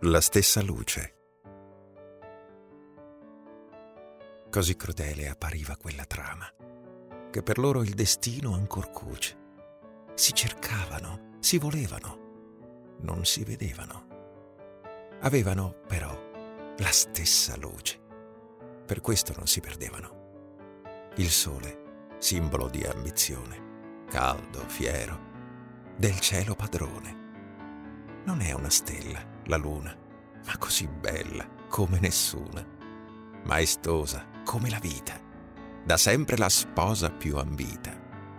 La stessa luce. Così crudele appariva quella trama, che per loro il destino ancor cuce. Si cercavano, si volevano, non si vedevano. Avevano però la stessa luce, per questo non si perdevano. Il sole, simbolo di ambizione, caldo, fiero, del cielo padrone. Non è una stella, la luna, ma così bella come nessuna, maestosa come la vita, da sempre la sposa più ambita.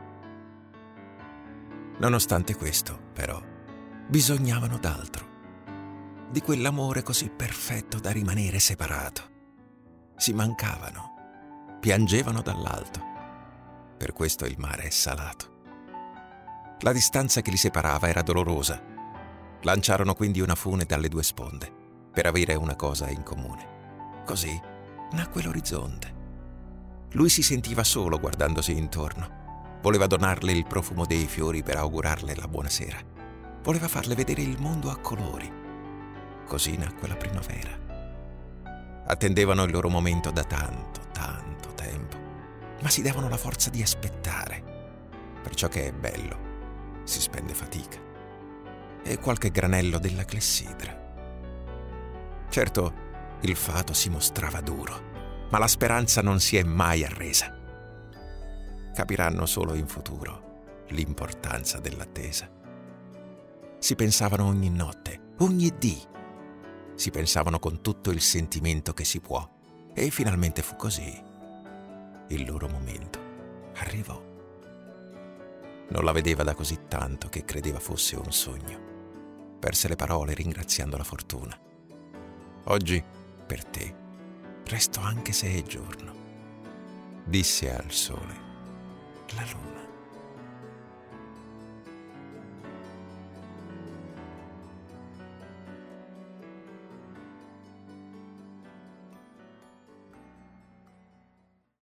Nonostante questo, però, bisognavano d'altro, di quell'amore così perfetto da rimanere separato. Si mancavano, piangevano dall'alto, per questo il mare è salato. La distanza che li separava era dolorosa. Lanciarono quindi una fune dalle due sponde, per avere una cosa in comune. Così nacque l'orizzonte. Lui si sentiva solo guardandosi intorno. Voleva donarle il profumo dei fiori per augurarle la buonasera. Voleva farle vedere il mondo a colori. Così nacque la primavera. Attendevano il loro momento da tanto tempo, ma si davano la forza di aspettare. Per ciò che è bello si spende fatica e qualche granello della clessidra. Certo, il fato si mostrava duro, ma la speranza non si è mai arresa. Capiranno solo in futuro l'importanza dell'attesa. Si pensavano ogni notte, ogni dì. Si pensavano con tutto il sentimento che si può, e finalmente fu così. Il loro momento arrivò. Non la vedeva da così tanto che credeva fosse un sogno. Perse le parole ringraziando la fortuna. Oggi, per te, resto anche se è giorno, disse al sole la luna.